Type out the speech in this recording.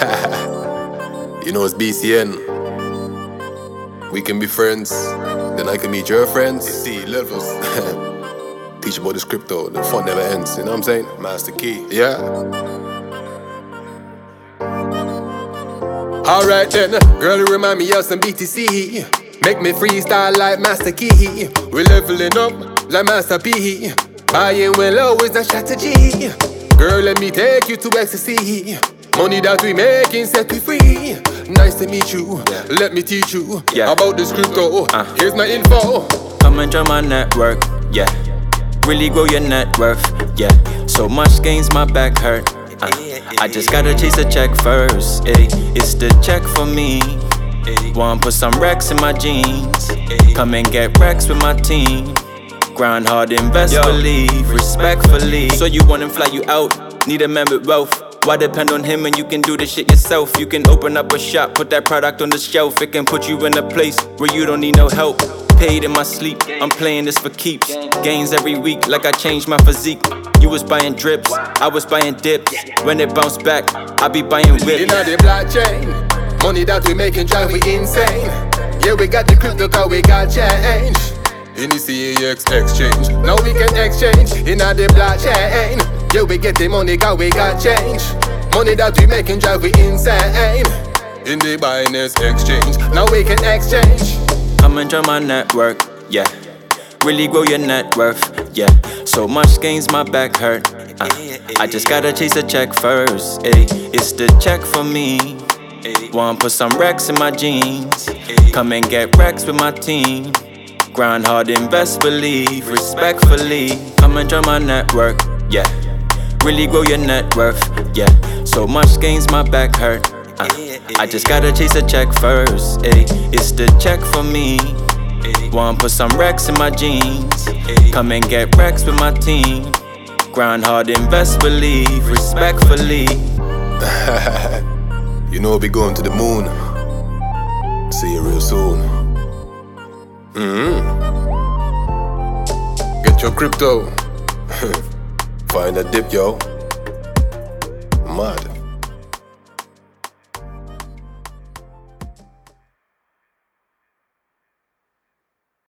You know it's BCN. We can be friends, then I can meet your friends. See levels. Teach about this crypto, the fun never ends. You know what I'm saying? Master Key. Yeah. Alright then, girl, you remind me of some BTC. Make me freestyle like Master Key. We leveling up like Master P. Buying well low is the strategy. Girl, let me take you to ecstasy. Money that we making set we free. Nice to meet you, let me teach you about this crypto. Here's my info. Come and join my network, yeah. Really grow your net worth, yeah. So much gains my back hurt. I just gotta chase a check first, ayy. It's the check for me. Wanna put some racks in my jeans. Come and get racks with my team. Grind hard, invest, believe, respectfully. So you want him fly you out, need a man with wealth. Why depend on him when you can do this shit yourself? You can open up a shop, put that product on the shelf. It can put you in a place where you don't need no help. Paid in my sleep, I'm playing this for keeps. Gains every week like I changed my physique. You was buying drips, I was buying dips. When it bounced back, I be buying whips. You know the blockchain, money that we making drive we insane. Yeah, we got the crypto cause we got change. In the CAX exchange, now we can exchange. In the blockchain, yeah, we get the money cause we got change. Money that we making drive we insane. In the Binance exchange, now we can exchange. Come and join my network, yeah. Really grow your net worth, yeah. So much gains my back hurt. I just gotta chase a check first, ayy. It's the check for me. Wanna put some racks in my jeans. Come and get racks with my team. Grind hard, invest, believe, respectfully. Come and join my network, yeah. Really grow your net worth, yeah. So much gains my back hurt. I just gotta chase a check first, ayy. It's the check for me. Wanna put some racks in my jeans. Come and get racks with my team. Grind hard, invest, believe, respectfully. You know we'll be going to the moon. See you real soon. Get your crypto. Find a dip, yo. Mad.